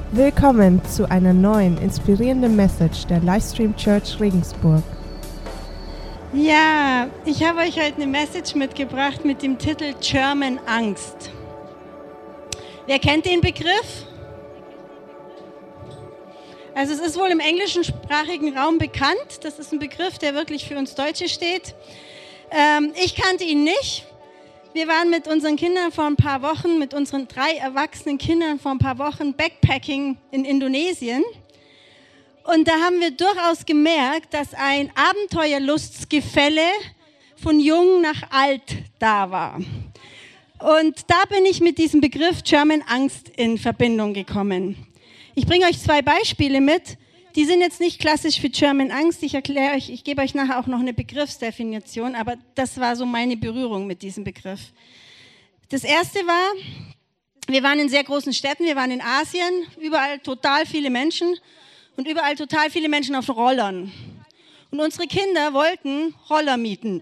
Willkommen zu einer neuen, inspirierenden Message der Livestream Church Regensburg. Ja, ich habe euch heute eine Message mitgebracht mit dem Titel German Angst. Wer kennt den Begriff? Also es ist wohl im englischsprachigen Raum bekannt. Das ist ein Begriff, der wirklich für uns Deutsche steht. Ich kannte ihn nicht. Wir waren mit unseren Kindern vor ein paar Wochen, mit unseren 3 erwachsenen Kindern vor ein paar Wochen Backpacking in Indonesien. Und da haben wir durchaus gemerkt, dass ein Abenteuerlustgefälle von jung nach alt da war. Und da bin ich mit diesem Begriff German Angst in Verbindung gekommen. Ich bringe euch 2 Beispiele mit. Die sind jetzt nicht klassisch für German Angst. Ich gebe euch nachher auch noch eine Begriffsdefinition, aber das war so meine Berührung mit diesem Begriff. Das erste war, wir waren in sehr großen Städten, wir waren in Asien, überall total viele Menschen und überall total viele Menschen auf Rollern. Und unsere Kinder wollten Roller mieten.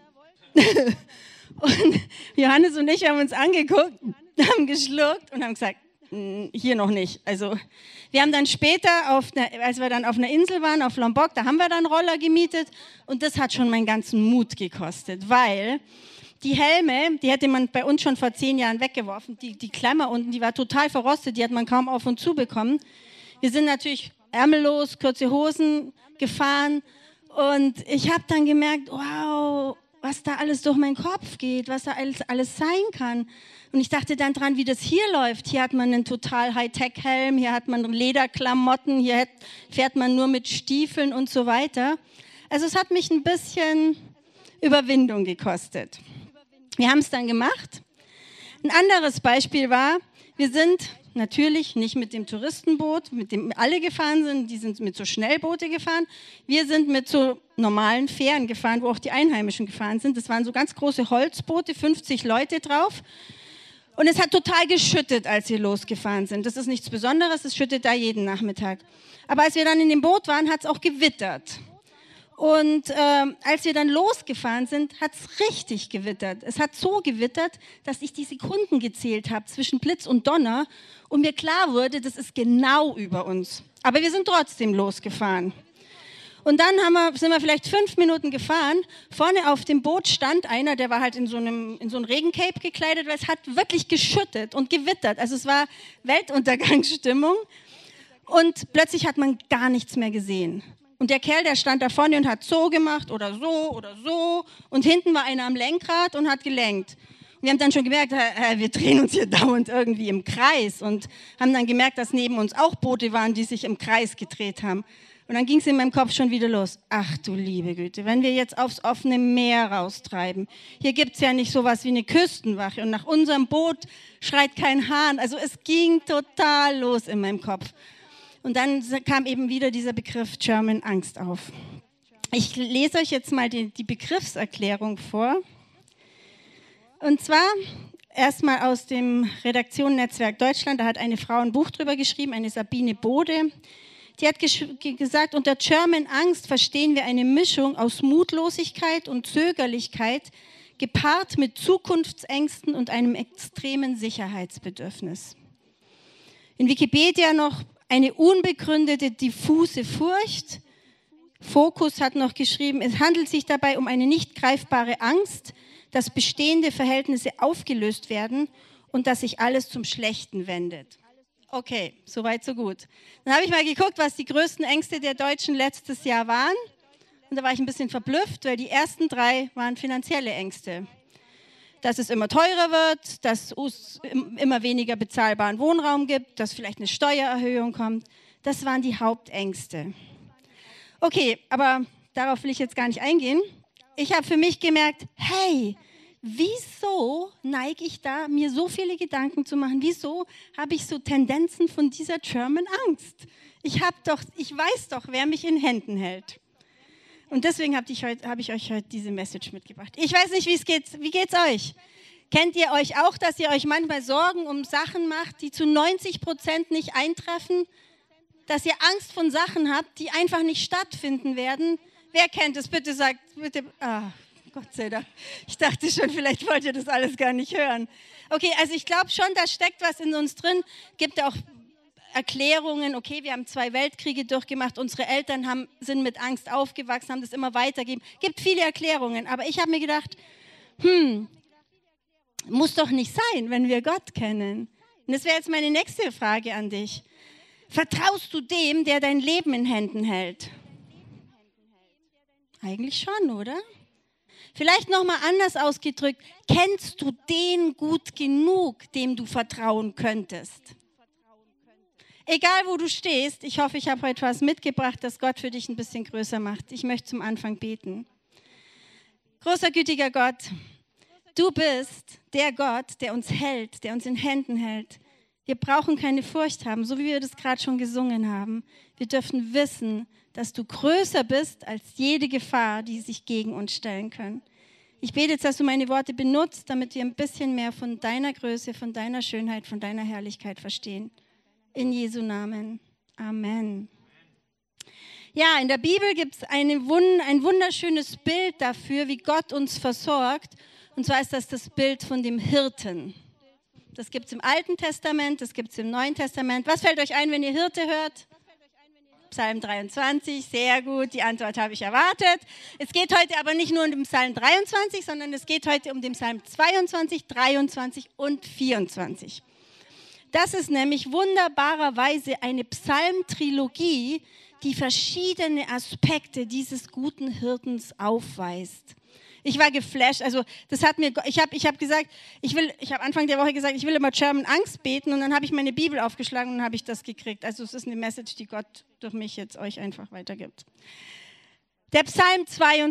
Und Johannes und ich haben uns angeguckt, haben geschluckt und haben gesagt, hier noch nicht. Also wir haben dann später, als wir dann auf einer Insel waren, auf Lombok, da haben wir dann Roller gemietet und das hat schon meinen ganzen Mut gekostet, weil die Helme, die hätte man bei uns schon vor 10 Jahren weggeworfen, die Klammer unten, die war total verrostet, die hat man kaum auf und zu bekommen. Wir sind natürlich ärmellos, kurze Hosen gefahren und ich habe dann gemerkt, wow, was da alles durch meinen Kopf geht, was da alles sein kann. Und ich dachte dann dran, wie das hier läuft. Hier hat man einen total Hightech-Helm, hier hat man Lederklamotten, hier fährt man nur mit Stiefeln und so weiter. Also es hat mich ein bisschen Überwindung gekostet. Wir haben es dann gemacht. Ein anderes Beispiel war, wir sind natürlich nicht mit dem Touristenboot, mit dem alle gefahren sind, die sind mit so Schnellboote gefahren. Wir sind mit so normalen Fähren gefahren, wo auch die Einheimischen gefahren sind. Das waren so ganz große Holzboote, 50 Leute drauf. Und es hat total geschüttet, als wir losgefahren sind. Das ist nichts Besonderes, es schüttet da jeden Nachmittag. Aber als wir dann in dem Boot waren, hat es auch gewittert. Und als wir dann losgefahren sind, hat es richtig gewittert. Es hat so gewittert, dass ich die Sekunden gezählt habe zwischen Blitz und Donner und mir klar wurde, das ist genau über uns. Aber wir sind trotzdem losgefahren. Und dann sind wir vielleicht 5 Minuten gefahren. Vorne auf dem Boot stand einer, der war halt in so ein Regencape gekleidet, weil es hat wirklich geschüttet und gewittert. Also es war Weltuntergangsstimmung. Und plötzlich hat man gar nichts mehr gesehen. Und der Kerl, der stand da vorne und hat so gemacht oder so oder so. Und hinten war einer am Lenkrad und hat gelenkt. Und wir haben dann schon gemerkt, wir drehen uns hier dauernd irgendwie im Kreis. Und haben dann gemerkt, dass neben uns auch Boote waren, die sich im Kreis gedreht haben. Und dann ging es in meinem Kopf schon wieder los. Ach du liebe Güte, wenn wir jetzt aufs offene Meer raustreiben. Hier gibt es ja nicht sowas wie eine Küstenwache. Und nach unserem Boot schreit kein Hahn. Also es ging total los in meinem Kopf. Und dann kam eben wieder dieser Begriff German Angst auf. Ich lese euch jetzt mal die Begriffserklärung vor. Und zwar erstmal aus dem Redaktion Netzwerk Deutschland. Da hat eine Frau ein Buch drüber geschrieben, eine Sabine Bode. Die hat gesagt, unter German Angst verstehen wir eine Mischung aus Mutlosigkeit und Zögerlichkeit, gepaart mit Zukunftsängsten und einem extremen Sicherheitsbedürfnis. In Wikipedia noch eine unbegründete, diffuse Furcht. Focus hat noch geschrieben, es handelt sich dabei um eine nicht greifbare Angst, dass bestehende Verhältnisse aufgelöst werden und dass sich alles zum Schlechten wendet. Okay, soweit, so gut. Dann habe ich mal geguckt, was die größten Ängste der Deutschen letztes Jahr waren. Und da war ich ein bisschen verblüfft, weil die ersten 3 waren finanzielle Ängste. Dass es immer teurer wird, dass es immer weniger bezahlbaren Wohnraum gibt, dass vielleicht eine Steuererhöhung kommt. Das waren die Hauptängste. Okay, aber darauf will ich jetzt gar nicht eingehen. Ich habe für mich gemerkt, hey, wieso neige ich da, mir so viele Gedanken zu machen? Wieso habe ich so Tendenzen von dieser German Angst? Ich weiß doch, wer mich in Händen hält. Und deswegen habe ich euch heute diese Message mitgebracht. Ich weiß nicht, wie es geht. Wie geht's euch? Kennt ihr euch auch, dass ihr euch manchmal Sorgen um Sachen macht, die zu 90% nicht eintreffen? Dass ihr Angst von Sachen habt, die einfach nicht stattfinden werden? Wer kennt es? Bitte sagt, bitte. Gott sei Dank. Ich dachte schon, vielleicht wollt ihr das alles gar nicht hören. Okay, also ich glaube schon, da steckt was in uns drin. Gibt auch Erklärungen, okay, wir haben 2 Weltkriege durchgemacht, unsere Eltern sind mit Angst aufgewachsen, haben das immer weitergegeben. Es gibt viele Erklärungen, aber ich habe mir gedacht, muss doch nicht sein, wenn wir Gott kennen. Und das wäre jetzt meine nächste Frage an dich. Vertraust du dem, der dein Leben in Händen hält? Eigentlich schon, oder? Vielleicht nochmal anders ausgedrückt, kennst du den gut genug, dem du vertrauen könntest? Egal, wo du stehst, ich hoffe, ich habe heute was mitgebracht, das Gott für dich ein bisschen größer macht. Ich möchte zum Anfang beten. Großer, gütiger Gott, du bist der Gott, der uns hält, der uns in Händen hält. Wir brauchen keine Furcht haben, so wie wir das gerade schon gesungen haben. Wir dürfen wissen, dass du größer bist als jede Gefahr, die sich gegen uns stellen können. Ich bete jetzt, dass du meine Worte benutzt, damit wir ein bisschen mehr von deiner Größe, von deiner Schönheit, von deiner Herrlichkeit verstehen. In Jesu Namen. Amen. Ja, in der Bibel gibt es ein wunderschönes Bild dafür, wie Gott uns versorgt. Und zwar ist das Bild von dem Hirten. Das gibt es im Alten Testament, das gibt es im Neuen Testament. Was fällt euch ein, wenn ihr Hirte hört? Psalm 23, sehr gut, die Antwort habe ich erwartet. Es geht heute aber nicht nur um den Psalm 23, sondern es geht heute um den Psalm 22, 23 und 24. Das ist nämlich wunderbarerweise eine Psalmtrilogie, die verschiedene Aspekte dieses guten Hirtens aufweist. Ich war geflasht, also das hat mir, ich habe gesagt, ich habe Anfang der Woche gesagt, ich will immer German Angst beten und dann habe ich meine Bibel aufgeschlagen und dann habe ich das gekriegt. Also es ist eine Message, die Gott durch mich jetzt euch einfach weitergibt. Der Psalm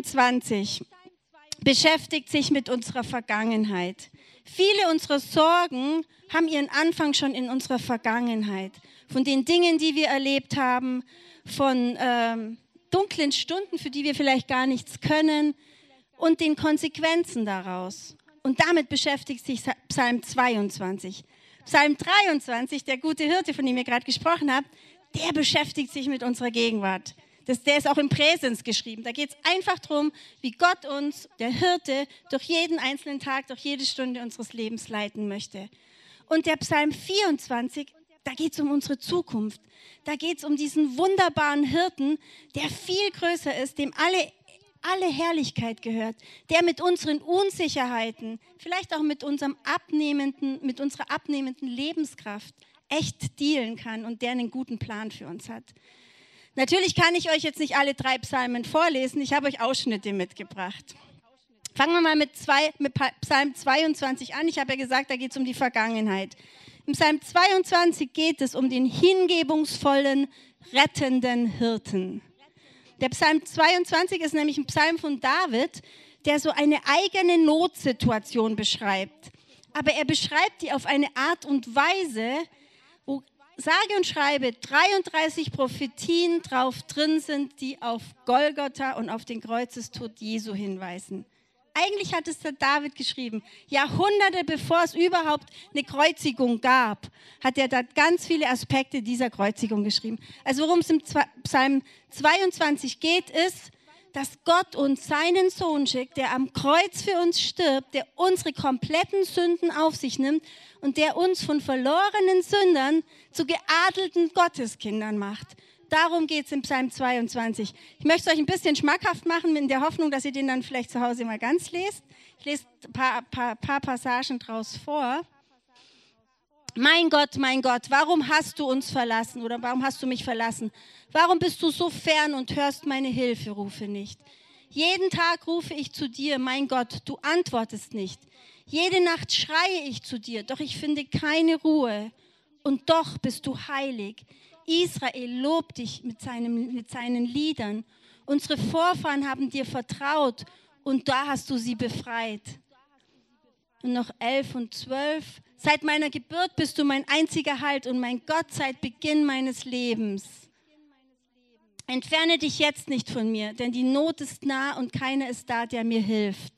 22 beschäftigt sich mit unserer Vergangenheit. Viele unserer Sorgen haben ihren Anfang schon in unserer Vergangenheit. Von den Dingen, die wir erlebt haben, von dunklen Stunden, für die wir vielleicht gar nichts können, und den Konsequenzen daraus. Und damit beschäftigt sich Psalm 22. Psalm 23, der gute Hirte, von dem ihr gerade gesprochen habt, der beschäftigt sich mit unserer Gegenwart. Der ist auch im Präsens geschrieben. Da geht es einfach darum, wie Gott uns, der Hirte, durch jeden einzelnen Tag, durch jede Stunde unseres Lebens leiten möchte. Und der Psalm 24, da geht es um unsere Zukunft. Da geht es um diesen wunderbaren Hirten, der viel größer ist, dem alle Herrlichkeit gehört, der mit unseren Unsicherheiten, vielleicht auch mit unserer abnehmenden Lebenskraft echt dealen kann und der einen guten Plan für uns hat. Natürlich kann ich euch jetzt nicht alle 3 Psalmen vorlesen, ich habe euch Ausschnitte mitgebracht. Fangen wir mal mit Psalm 22 an. Ich habe ja gesagt, da geht es um die Vergangenheit. Im Psalm 22 geht es um den hingebungsvollen, rettenden Hirten. Der Psalm 22 ist nämlich ein Psalm von David, der so eine eigene Notsituation beschreibt. Aber er beschreibt die auf eine Art und Weise, wo sage und schreibe 33 Prophetien drauf drin sind, die auf Golgotha und auf den Kreuzestod Jesu hinweisen. Eigentlich hat es der David geschrieben. Jahrhunderte bevor es überhaupt eine Kreuzigung gab, hat er da ganz viele Aspekte dieser Kreuzigung geschrieben. Also worum es im Psalm 22 geht, ist, dass Gott uns seinen Sohn schickt, der am Kreuz für uns stirbt, der unsere kompletten Sünden auf sich nimmt und der uns von verlorenen Sündern zu geadelten Gotteskindern macht. Darum geht es im Psalm 22. Ich möchte es euch ein bisschen schmackhaft machen, in der Hoffnung, dass ihr den dann vielleicht zu Hause mal ganz lest. Ich lese ein paar Passagen draus vor. Mein Gott, warum hast du uns verlassen oder warum hast du mich verlassen? Warum bist du so fern und hörst meine Hilferufe nicht? Jeden Tag rufe ich zu dir, mein Gott, du antwortest nicht. Jede Nacht schreie ich zu dir, doch ich finde keine Ruhe. Und doch bist du heilig. Israel lobt dich mit seinen Liedern. Unsere Vorfahren haben dir vertraut und da hast du sie befreit. Und noch 11 und 12. Seit meiner Geburt bist du mein einziger Halt und mein Gott seit Beginn meines Lebens. Entferne dich jetzt nicht von mir, denn die Not ist nah und keiner ist da, der mir hilft.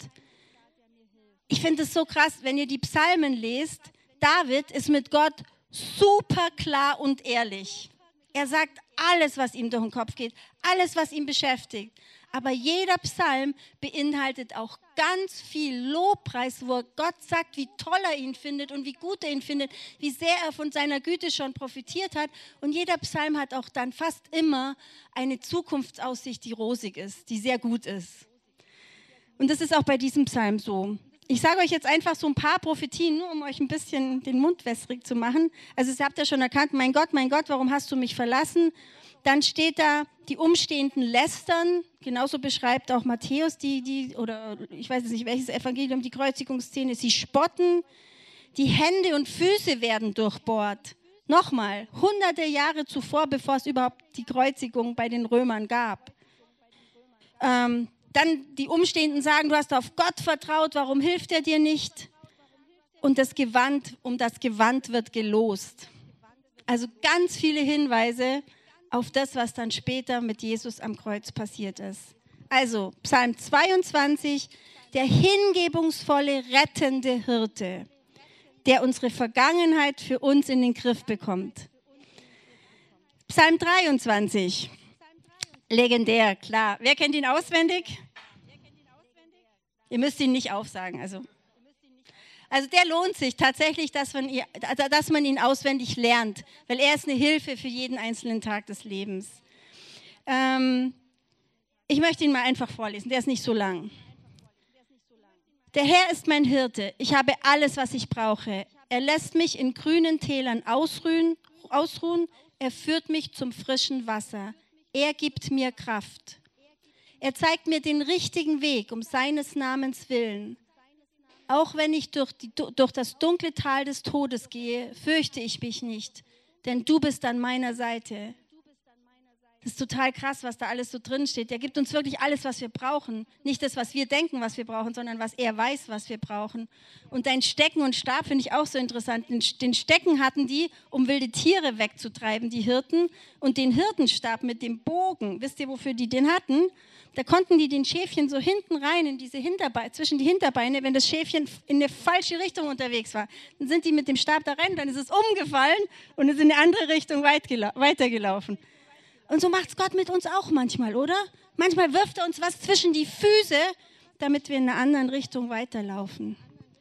Ich finde es so krass, wenn ihr die Psalmen lest, David ist mit Gott super klar und ehrlich. Er sagt alles, was ihm durch den Kopf geht, alles, was ihn beschäftigt. Aber jeder Psalm beinhaltet auch ganz viel Lobpreis, wo Gott sagt, wie toll er ihn findet und wie gut er ihn findet, wie sehr er von seiner Güte schon profitiert hat. Und jeder Psalm hat auch dann fast immer eine Zukunftsaussicht, die rosig ist, die sehr gut ist. Und das ist auch bei diesem Psalm so. Ich sage euch jetzt einfach so ein paar Prophetien, nur um euch ein bisschen den Mund wässrig zu machen. Also ihr habt ja schon erkannt, mein Gott, warum hast du mich verlassen? Dann steht da, die Umstehenden lästern. Genauso beschreibt auch Matthäus oder ich weiß nicht, welches Evangelium, die Kreuzigungsszene. Sie spotten, die Hände und Füße werden durchbohrt. Nochmal, hunderte Jahre zuvor, bevor es überhaupt die Kreuzigung bei den Römern gab. Dann die Umstehenden sagen, du hast auf Gott vertraut, warum hilft er dir nicht? Und um das Gewand wird gelost. Also ganz viele Hinweise auf das, was dann später mit Jesus am Kreuz passiert ist. Also Psalm 22, der hingebungsvolle, rettende Hirte, der unsere Vergangenheit für uns in den Griff bekommt. Psalm 23, legendär, klar. Wer kennt ihn auswendig? Ihr müsst ihn nicht aufsagen. Also der lohnt sich tatsächlich, dass man ihn auswendig lernt, weil er ist eine Hilfe für jeden einzelnen Tag des Lebens. Ich möchte ihn mal einfach vorlesen, der ist nicht so lang. Der Herr ist mein Hirte, ich habe alles, was ich brauche. Er lässt mich in grünen Tälern ausruhen, er führt mich zum frischen Wasser. Er gibt mir Kraft. Er zeigt mir den richtigen Weg um seines Namens willen. Auch wenn ich durch das dunkle Tal des Todes gehe, fürchte ich mich nicht, denn du bist an meiner Seite. Das ist total krass, was da alles so drin steht. Der gibt uns wirklich alles, was wir brauchen. Nicht das, was wir denken, was wir brauchen, sondern was er weiß, was wir brauchen. Und dein Stecken und Stab finde ich auch so interessant. Den Stecken hatten die, um wilde Tiere wegzutreiben, die Hirten. Und den Hirtenstab mit dem Bogen, wisst ihr, wofür die den hatten? Da konnten die den Schäfchen so hinten rein, in diese zwischen die Hinterbeine, wenn das Schäfchen in eine falsche Richtung unterwegs war. Dann sind die mit dem Stab da rein, dann ist es umgefallen und ist in eine andere Richtung weitergelaufen. Und so macht es Gott mit uns auch manchmal, oder? Manchmal wirft er uns was zwischen die Füße, damit wir in einer anderen Richtung weiterlaufen.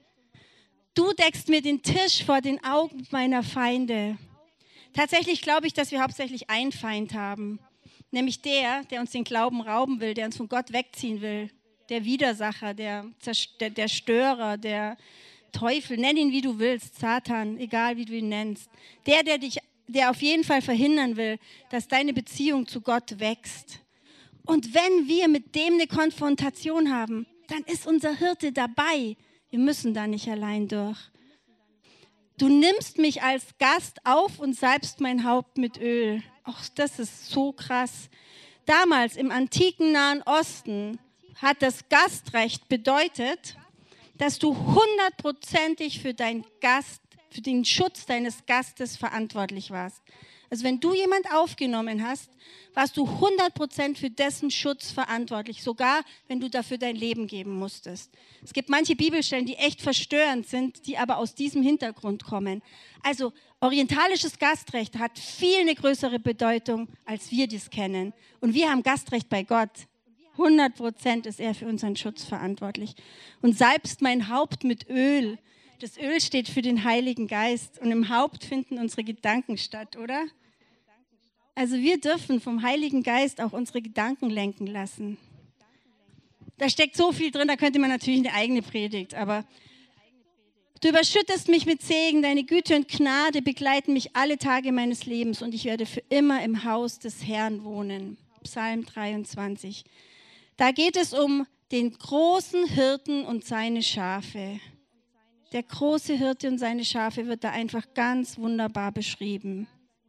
Du deckst mir den Tisch vor den Augen meiner Feinde. Tatsächlich glaube ich, dass wir hauptsächlich einen Feind haben. Nämlich der uns den Glauben rauben will, der uns von Gott wegziehen will. Der Widersacher, der Störer, der Teufel, nenn ihn wie du willst, Satan, egal wie du ihn nennst. Der auf jeden Fall verhindern will, dass deine Beziehung zu Gott wächst. Und wenn wir mit dem eine Konfrontation haben, dann ist unser Hirte dabei. Wir müssen da nicht allein durch. Du nimmst mich als Gast auf und salbst mein Haupt mit Öl. Ach, das ist so krass. Damals im antiken Nahen Osten hat das Gastrecht bedeutet, dass du 100%ig für den Schutz deines Gastes verantwortlich warst. Also wenn du jemand aufgenommen hast, warst du 100% für dessen Schutz verantwortlich, sogar wenn du dafür dein Leben geben musstest. Es gibt manche Bibelstellen, die echt verstörend sind, die aber aus diesem Hintergrund kommen. Also orientalisches Gastrecht hat viel eine größere Bedeutung, als wir das kennen. Und wir haben Gastrecht bei Gott. 100% ist er für unseren Schutz verantwortlich. Und salbst mein Haupt mit Öl. Das Öl steht für den Heiligen Geist und im Haupt finden unsere Gedanken statt, oder? Also wir dürfen vom Heiligen Geist auch unsere Gedanken lenken lassen. Da steckt so viel drin, da könnte man natürlich eine eigene Predigt, aber du überschüttest mich mit Segen, deine Güte und Gnade begleiten mich alle Tage meines Lebens und ich werde für immer im Haus des Herrn wohnen. Psalm 23. Da geht es um den großen Hirten und seine Schafe. Der große Hirte und seine Schafe wird da einfach ganz wunderbar beschrieben.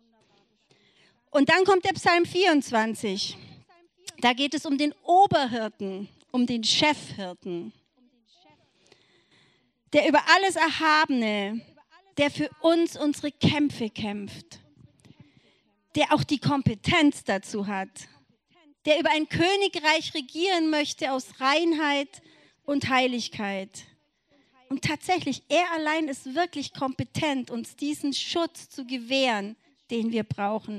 Und dann kommt der Psalm 24. Da geht es um den Oberhirten, um den Chefhirten. Der über alles Erhabene, der für uns unsere Kämpfe kämpft. Der auch die Kompetenz dazu hat. Der über ein Königreich regieren möchte aus Reinheit und Heiligkeit. Und tatsächlich, er allein ist wirklich kompetent, uns diesen Schutz zu gewähren, den wir brauchen.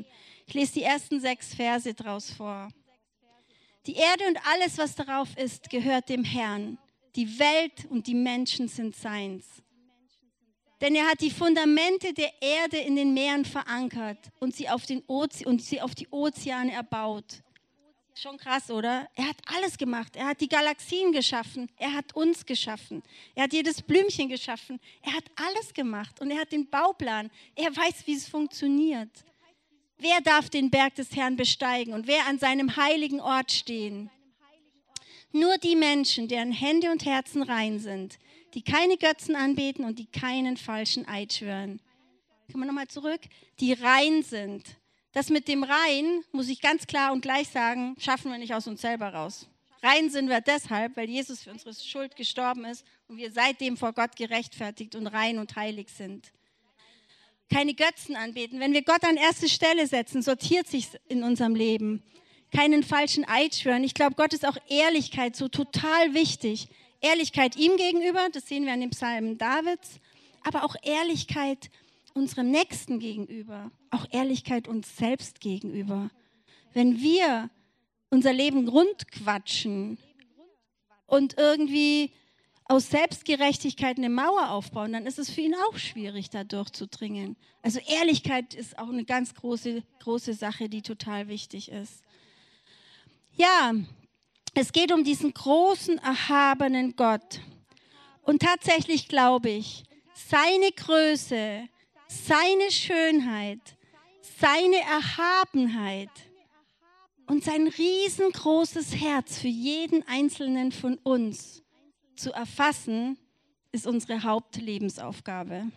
Ich lese die ersten 6 Verse draus vor. Die Erde und alles, was darauf ist, gehört dem Herrn. Die Welt und die Menschen sind seins. Denn er hat die Fundamente der Erde in den Meeren verankert und sie auf die Ozeane erbaut. Schon krass, oder? Er hat alles gemacht. Er hat die Galaxien geschaffen. Er hat uns geschaffen. Er hat jedes Blümchen geschaffen. Er hat alles gemacht und er hat den Bauplan. Er weiß, wie es funktioniert. Wer darf den Berg des Herrn besteigen und wer an seinem heiligen Ort stehen? Nur die Menschen, deren Hände und Herzen rein sind, die keine Götzen anbeten und die keinen falschen Eid schwören. Kommen wir nochmal zurück? Die rein sind. Das mit dem rein, muss ich ganz klar und gleich sagen, schaffen wir nicht aus uns selber raus. Rein sind wir deshalb, weil Jesus für unsere Schuld gestorben ist und wir seitdem vor Gott gerechtfertigt und rein und heilig sind. Keine Götzen anbeten. Wenn wir Gott an erste Stelle setzen, sortiert sich in unserem Leben. Keinen falschen Eid schwören. Ich glaube, Gott ist auch Ehrlichkeit so total wichtig. Ehrlichkeit ihm gegenüber, das sehen wir an dem Psalm Davids, aber auch Ehrlichkeit unserem Nächsten gegenüber, auch Ehrlichkeit uns selbst gegenüber. Wenn wir unser Leben rundquatschen und irgendwie aus Selbstgerechtigkeit eine Mauer aufbauen, dann ist es für ihn auch schwierig, da durchzudringen. Also Ehrlichkeit ist auch eine ganz große Sache, die total wichtig ist. Ja, es geht um diesen großen, erhabenen Gott. Und tatsächlich glaube ich, seine Größe, seine Schönheit, seine Erhabenheit und sein riesengroßes Herz für jeden Einzelnen von uns zu erfassen, ist unsere Hauptlebensaufgabe.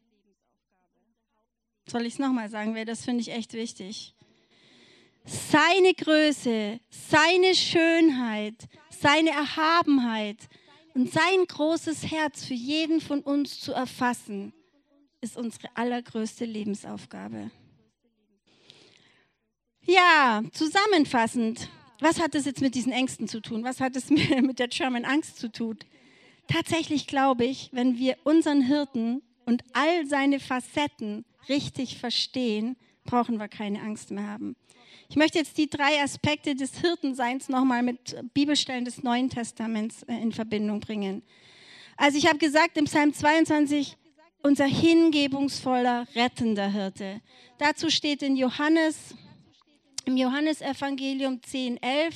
Soll ich es nochmal sagen, weil das finde ich echt wichtig. Seine Größe, seine Schönheit, seine Erhabenheit und sein großes Herz für jeden von uns zu erfassen, ist unsere allergrößte Lebensaufgabe. Ja, zusammenfassend, was hat das jetzt mit diesen Ängsten zu tun? Was hat es mit der German Angst zu tun? Tatsächlich glaube ich, wenn wir unseren Hirten und all seine Facetten richtig verstehen, brauchen wir keine Angst mehr haben. Ich möchte jetzt die 3 Aspekte des Hirtenseins nochmal mit Bibelstellen des Neuen Testaments in Verbindung bringen. Also ich habe gesagt, im Psalm 22, unser hingebungsvoller, rettender Hirte. Dazu steht im Johannesevangelium 10,11,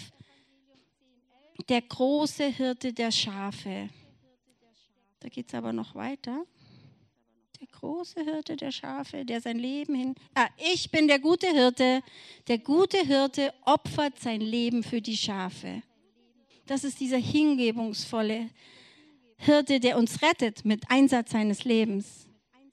der große Hirte der Schafe. Da geht es aber noch weiter. Der große Hirte der Schafe, der sein Leben hin... ich bin der gute Hirte. Der gute Hirte opfert sein Leben für die Schafe. Das ist dieser hingebungsvolle Hirte, der uns rettet mit Einsatz seines Lebens.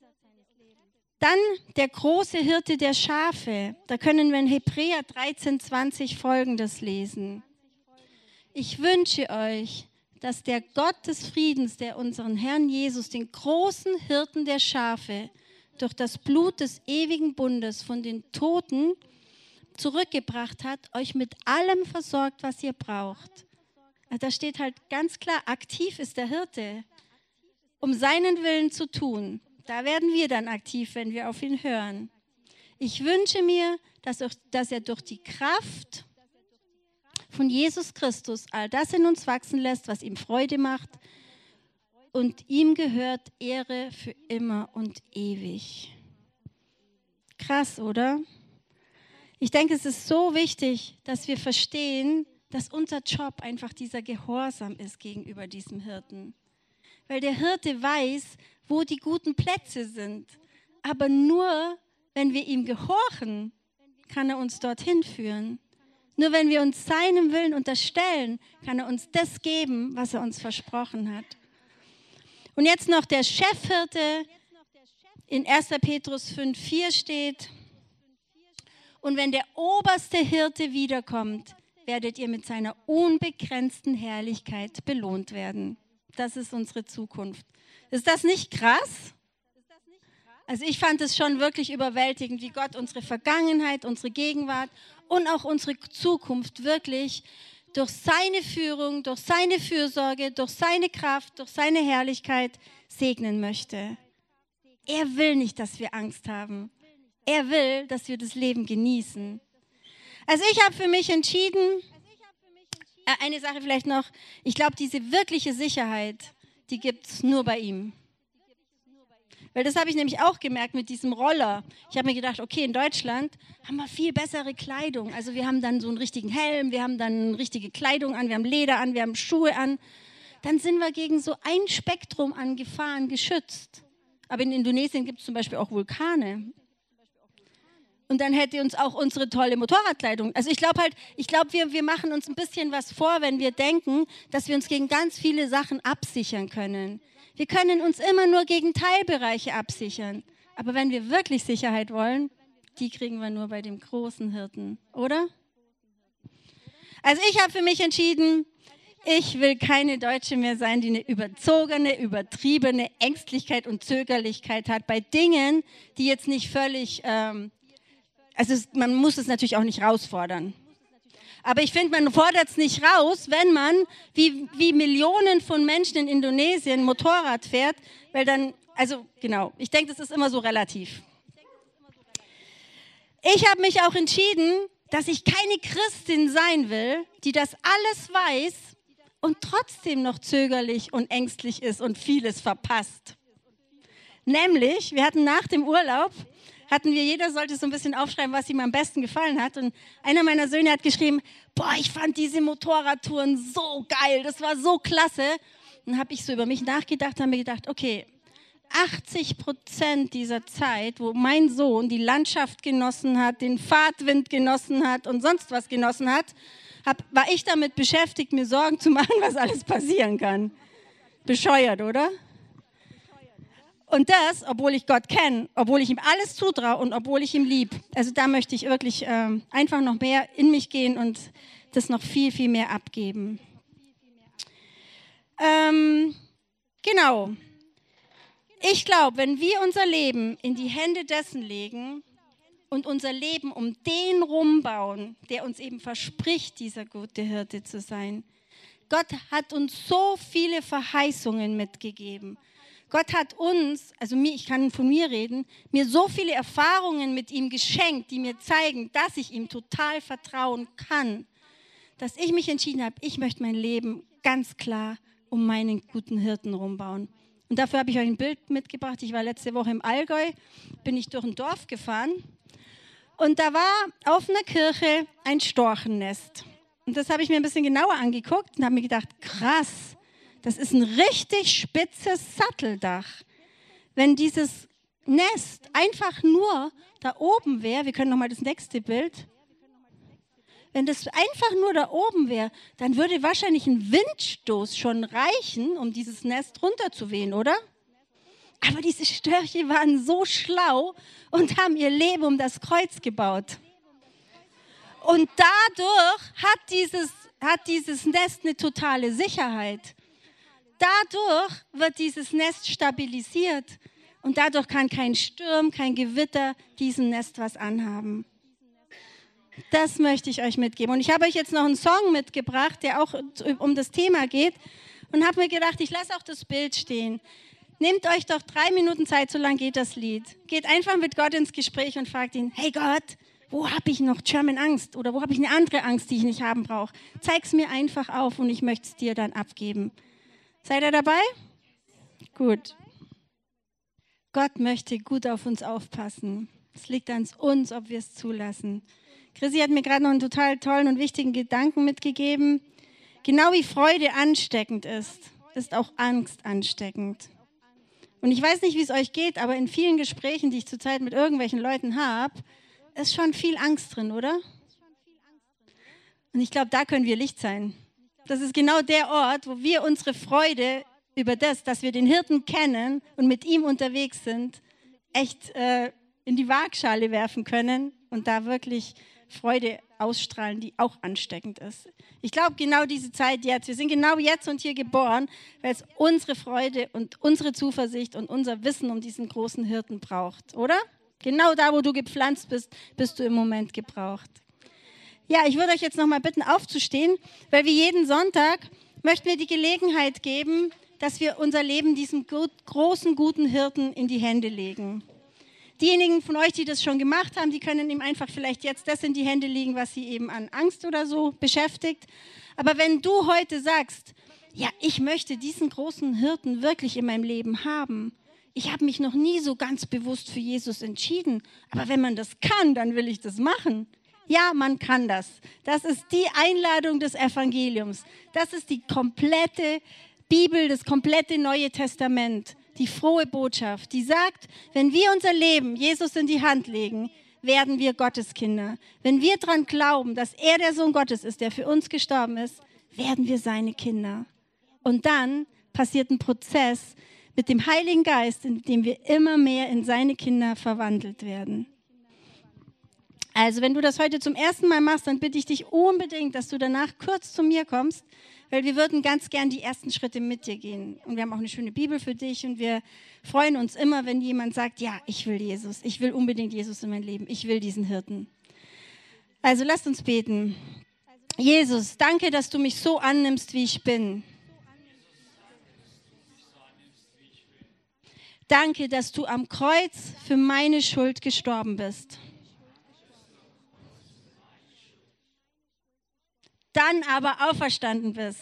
Dann der große Hirte der Schafe. Da können wir in Hebräer 13,20 Folgendes lesen. Ich wünsche euch, dass der Gott des Friedens, der unseren Herrn Jesus, den großen Hirten der Schafe, durch das Blut des ewigen Bundes von den Toten zurückgebracht hat, euch mit allem versorgt, was ihr braucht. Da steht halt ganz klar, aktiv ist der Hirte, um seinen Willen zu tun. Da werden wir dann aktiv, wenn wir auf ihn hören. Ich wünsche mir, dass er durch die Kraft von Jesus Christus all das in uns wachsen lässt, was ihm Freude macht. Und ihm gehört Ehre für immer und ewig. Krass, oder? Ich denke, es ist so wichtig, dass wir verstehen, dass unser Job einfach dieser Gehorsam ist gegenüber diesem Hirten. Weil der Hirte weiß, wo die guten Plätze sind. Aber nur, wenn wir ihm gehorchen, kann er uns dorthin führen. Nur wenn wir uns seinem Willen unterstellen, kann er uns das geben, was er uns versprochen hat. Und jetzt noch der Chefhirte. In 1. Petrus 5,4 steht, und wenn der oberste Hirte wiederkommt, werdet ihr mit seiner unbegrenzten Herrlichkeit belohnt werden. Das ist unsere Zukunft. Ist das nicht krass? Also ich fand es schon wirklich überwältigend, wie Gott unsere Vergangenheit, unsere Gegenwart und auch unsere Zukunft wirklich durch seine Führung, durch seine Fürsorge, durch seine Kraft, durch seine Herrlichkeit segnen möchte. Er will nicht, dass wir Angst haben. Er will, dass wir das Leben genießen. Also ich habe für mich entschieden, eine Sache vielleicht noch, ich glaube, diese wirkliche Sicherheit, die gibt es nur bei ihm. Weil das habe ich nämlich auch gemerkt mit diesem Roller. Ich habe mir gedacht, okay, in Deutschland haben wir viel bessere Kleidung. Also wir haben dann so einen richtigen Helm, wir haben dann richtige Kleidung an, wir haben Leder an, wir haben Schuhe an. Dann sind wir gegen so ein Spektrum an Gefahren geschützt. Aber in Indonesien gibt es zum Beispiel auch Vulkane. Und dann hätte uns auch unsere tolle Motorradkleidung. Also ich glaube, wir machen uns ein bisschen was vor, wenn wir denken, dass wir uns gegen ganz viele Sachen absichern können. Wir können uns immer nur gegen Teilbereiche absichern. Aber wenn wir wirklich Sicherheit wollen, die kriegen wir nur bei dem großen Hirten, oder? Also ich habe für mich entschieden, ich will keine Deutsche mehr sein, die eine überzogene, übertriebene Ängstlichkeit und Zögerlichkeit hat bei Dingen, die jetzt nicht völlig, man muss es natürlich auch nicht herausfordern. Aber ich finde, man fordert es nicht raus, wenn man wie Millionen von Menschen in Indonesien Motorrad fährt, weil dann, ich denke, das ist immer so relativ. Ich habe mich auch entschieden, dass ich keine Christin sein will, die das alles weiß und trotzdem noch zögerlich und ängstlich ist und vieles verpasst. Nämlich, wir hatten nach dem Urlaub, jeder sollte so ein bisschen aufschreiben, was ihm am besten gefallen hat. Und einer meiner Söhne hat geschrieben, ich fand diese Motorradtouren so geil, das war so klasse. Dann habe ich so über mich nachgedacht, habe mir gedacht, okay, 80% dieser Zeit, wo mein Sohn die Landschaft genossen hat, den Fahrtwind genossen hat und sonst was genossen hat, war ich damit beschäftigt, mir Sorgen zu machen, was alles passieren kann. Bescheuert, oder? Und das, obwohl ich Gott kenne, obwohl ich ihm alles zutraue und obwohl ich ihn lieb. Also da möchte ich wirklich einfach noch mehr in mich gehen und das noch viel, viel mehr abgeben. Genau. Ich glaube, wenn wir unser Leben in die Hände dessen legen und unser Leben um den rumbauen, der uns eben verspricht, dieser gute Hirte zu sein. Gott hat uns so viele Verheißungen mitgegeben. Gott hat uns, also mir, ich kann von mir reden, mir so viele Erfahrungen mit ihm geschenkt, die mir zeigen, dass ich ihm total vertrauen kann, dass ich mich entschieden habe, ich möchte mein Leben ganz klar um meinen guten Hirten rumbauen. Und dafür habe ich euch ein Bild mitgebracht. Ich war letzte Woche im Allgäu, bin ich durch ein Dorf gefahren und da war auf einer Kirche ein Storchennest. Und das habe ich mir ein bisschen genauer angeguckt und habe mir gedacht, krass, das ist ein richtig spitzes Satteldach. Wenn dieses Nest einfach nur da oben wäre, wir können nochmal das nächste Bild, wenn das einfach nur da oben wäre, dann würde wahrscheinlich ein Windstoß schon reichen, um dieses Nest runterzuwehen, oder? Aber diese Störche waren so schlau und haben ihr Leben um das Kreuz gebaut. Und dadurch hat dieses Nest eine totale Sicherheit. Dadurch wird dieses Nest stabilisiert und dadurch kann kein Sturm, kein Gewitter diesem Nest was anhaben. Das möchte ich euch mitgeben. Und ich habe euch jetzt noch einen Song mitgebracht, der auch um das Thema geht und habe mir gedacht, ich lasse auch das Bild stehen. Nehmt euch doch 3 Minuten Zeit, so lang geht das Lied. Geht einfach mit Gott ins Gespräch und fragt ihn, hey Gott, wo habe ich noch German Angst oder wo habe ich eine andere Angst, die ich nicht haben brauche? Zeig's mir einfach auf und ich möchte es dir dann abgeben. Seid ihr dabei? Gut. Gott möchte gut auf uns aufpassen. Es liegt an uns, ob wir es zulassen. Chrissy hat mir gerade noch einen total tollen und wichtigen Gedanken mitgegeben. Genau wie Freude ansteckend ist auch Angst ansteckend. Und ich weiß nicht, wie es euch geht, aber in vielen Gesprächen, die ich zurzeit mit irgendwelchen Leuten habe, ist schon viel Angst drin, oder? Und ich glaube, da können wir Licht sein. Das ist genau der Ort, wo wir unsere Freude über das, dass wir den Hirten kennen und mit ihm unterwegs sind, echt in die Waagschale werfen können und da wirklich Freude ausstrahlen, die auch ansteckend ist. Ich glaube, genau diese Zeit jetzt, wir sind genau jetzt und hier geboren, weil es unsere Freude und unsere Zuversicht und unser Wissen um diesen großen Hirten braucht, oder? Genau da, wo du gepflanzt bist, bist du im Moment gebraucht. Ja, ich würde euch jetzt nochmal bitten, aufzustehen, weil wir jeden Sonntag möchten wir die Gelegenheit geben, dass wir unser Leben diesem großen, guten Hirten in die Hände legen. Diejenigen von euch, die das schon gemacht haben, die können ihm einfach vielleicht jetzt das in die Hände legen, was sie eben an Angst oder so beschäftigt. Aber wenn du heute sagst, ja, ich möchte diesen großen Hirten wirklich in meinem Leben haben. Ich habe mich noch nie so ganz bewusst für Jesus entschieden. Aber wenn man das kann, dann will ich das machen. Ja, man kann das. Das ist die Einladung des Evangeliums. Das ist die komplette Bibel, das komplette Neue Testament. Die frohe Botschaft, die sagt, wenn wir unser Leben Jesus in die Hand legen, werden wir Gotteskinder. Wenn wir daran glauben, dass er der Sohn Gottes ist, der für uns gestorben ist, werden wir seine Kinder. Und dann passiert ein Prozess mit dem Heiligen Geist, in dem wir immer mehr in seine Kinder verwandelt werden. Also wenn du das heute zum ersten Mal machst, dann bitte ich dich unbedingt, dass du danach kurz zu mir kommst, weil wir würden ganz gern die ersten Schritte mit dir gehen. Und wir haben auch eine schöne Bibel für dich und wir freuen uns immer, wenn jemand sagt, ja, ich will Jesus, ich will unbedingt Jesus in mein Leben, ich will diesen Hirten. Also lasst uns beten. Jesus, danke, dass du mich so annimmst, wie ich bin. Danke, dass du am Kreuz für meine Schuld gestorben bist. Dann aber auferstanden bist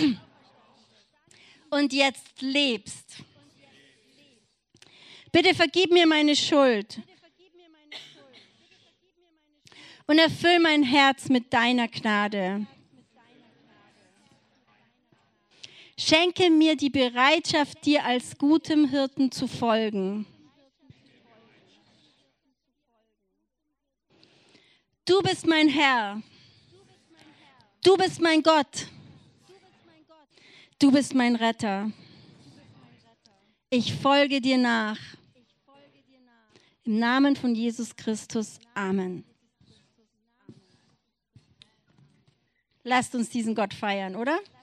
und jetzt lebst. Bitte vergib mir meine Schuld und erfüll mein Herz mit deiner Gnade. Schenke mir die Bereitschaft, dir als gutem Hirten zu folgen. Du bist mein Herr. Du bist mein Gott. Du bist mein Retter. Ich folge dir nach. Im Namen von Jesus Christus. Amen. Lasst uns diesen Gott feiern, oder?